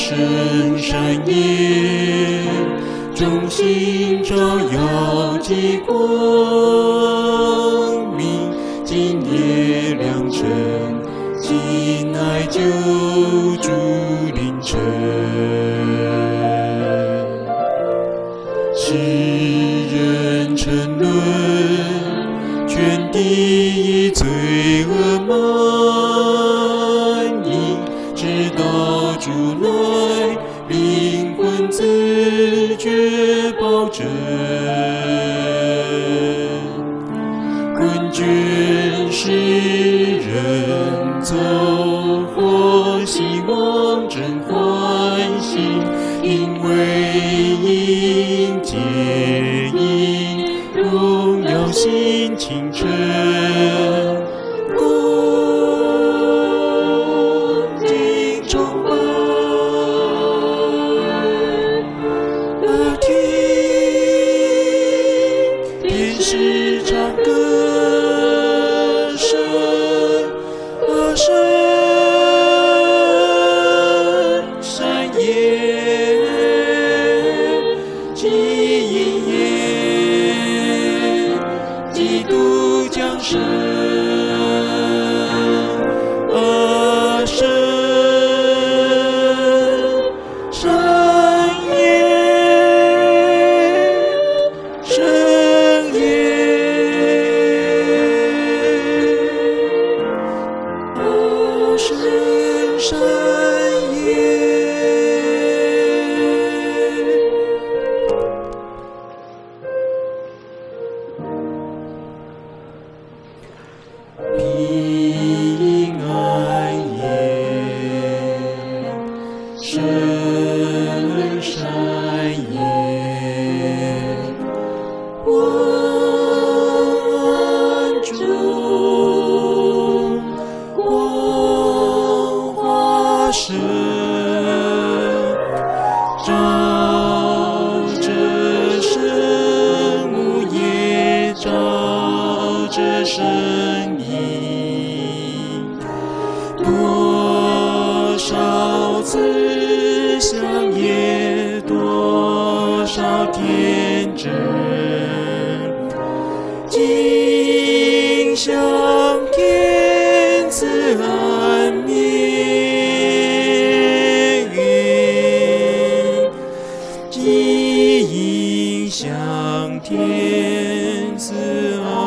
深山野，众星照耀极光明。今夜良辰，亲爱救主临尘。世人沉沦，全地已罪恶满盈，直到主来，灵魂自觉保证。困倦世人走或希望真欢喜，因为迎接应荣耀新清晨。恭敬崇拜，耳听便是唱歌声，深山野，基因耶，基督降生，深山野，深野，深山野。平安夜，深山野，万安中，光华生，照着圣母也照着圣多少次相也，多少天真，今向天赐安眠，今向天赐安眠。